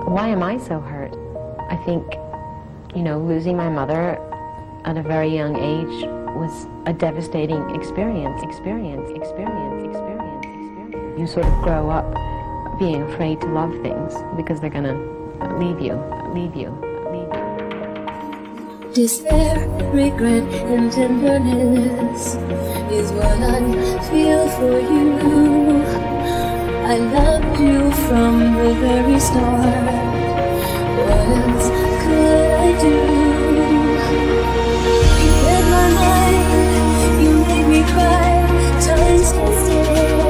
Why am I so hurt? I think, losing my mother at a very young age was a devastating experience. You sort of grow up being afraid to love things because they're gonna leave you. Despair, regret, and tenderness is what I feel for you. I loved you from the very start. What else could I do? You read my mind, you made me cry. Time stood still,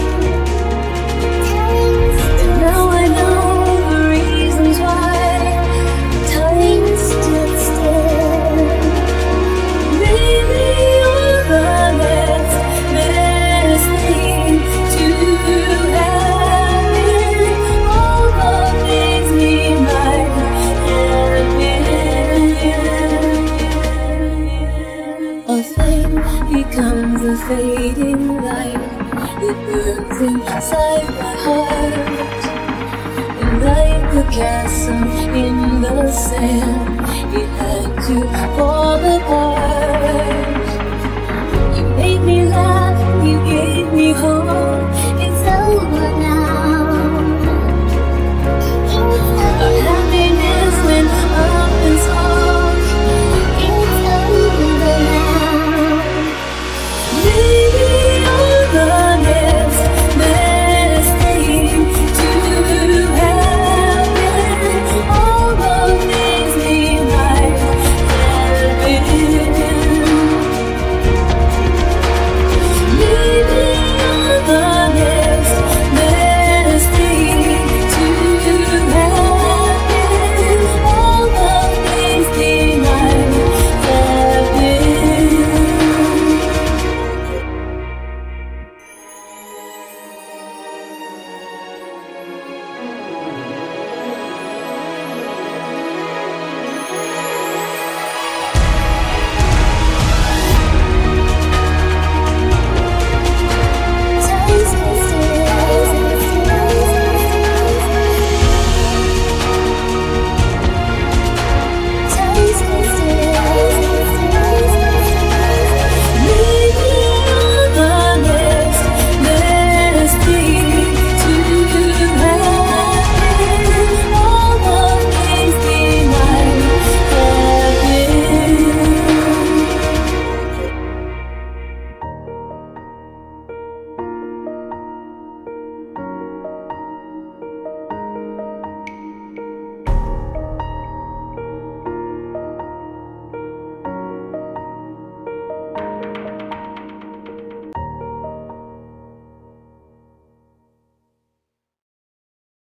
and now I know the reasons why. Time stood still. Maybe you're the best thing to happen. All the things we might have been. A flame becomes a fading light. It burns inside my heart. And like a castle in the sand, it had to fall apart.